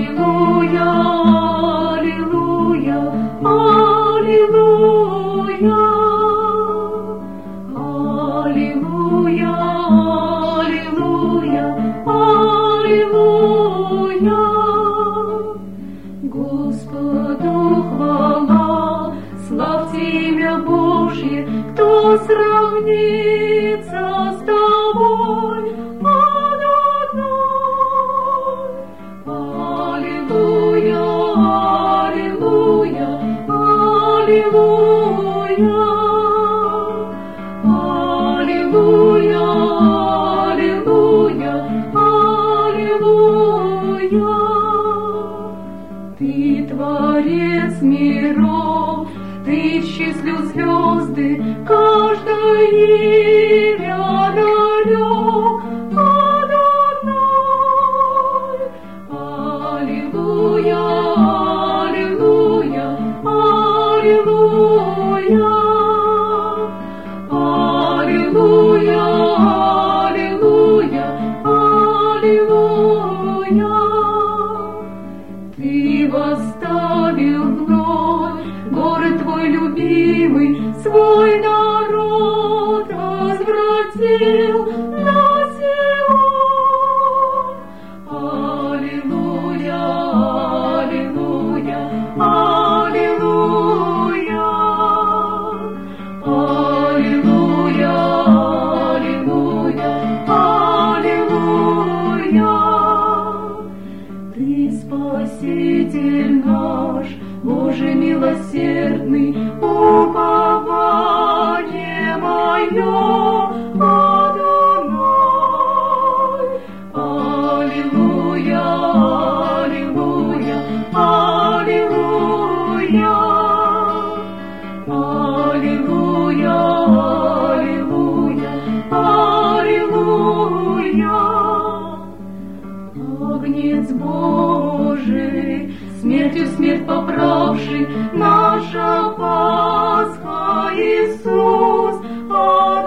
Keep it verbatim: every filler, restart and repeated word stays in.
Аллилуйя, аллилуйя, аллилуйя. Аллилуйя, аллилуйя, аллилуйя. Господу хвала, славьте имя Божье, кто сравнится с тобой, Адонай. Аллилуйя, аллилуйя, аллилуйя. Аллилуйя, аллилуйя, аллилуйя. Ты творец миров, ты исчислил звезды, каждое имя нарек, Адонай. Аллилуйя, аллилуйя, аллилуйя. Аллилуйя, аллилуйя, аллилуйя. Ты восставил вновь город твой любимый, свой народ возвратил на Сион. Аллилуйя, аллилуйя, аллилуйя. Аллилуйя, аллилуйя, аллилуйя. Ты Спаситель наш, Боже милосердный, упование мое, Адонай. Аллилуйя, аллилуйя, аллилуйя. Аллилуйя, аллилуйя, аллилуйя. Агнец Божий, смертью смерть поправший, наша Пасха Иисус,